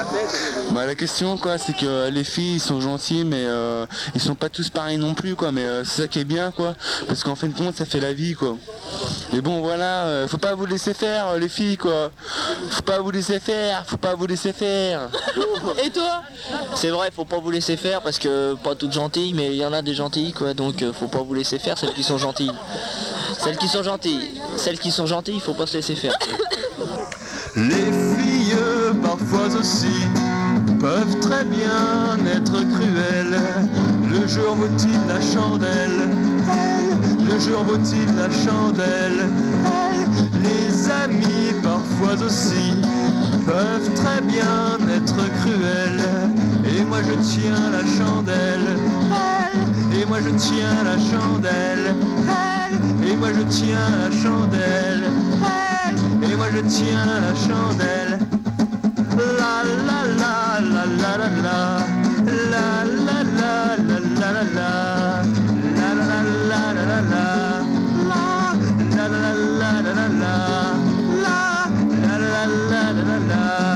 Bah la question quoi, c'est que les filles ils sont gentils mais ils sont pas tous pareils non plus quoi, mais c'est ça qui est bien quoi, parce qu'en fin de compte ça fait la vie quoi. Mais bon voilà, faut pas vous laisser faire les filles quoi. Faut pas vous laisser faire, faut pas vous laisser faire. Et toi? C'est vrai, faut pas vous laisser faire parce que pas toutes gentilles, mais il y en a des gentilles quoi, donc faut pas vous laisser faire celles qui sont gentilles. Celles qui sont gentilles, il faut pas se laisser faire. Les filles, parfois aussi, peuvent très bien être cruelles. Le jour vaut-il la chandelle? Le jour vaut-il la chandelle? Les amis, parfois aussi, peuvent très bien être cruels. Et moi je tiens la chandelle. Et moi je tiens la chandelle. Et moi je tiens la chandelle. Et moi je tiens la chandelle. La la la la la la la. La la la la la la la. La la la la la la. La la la la la la. La la la la la la.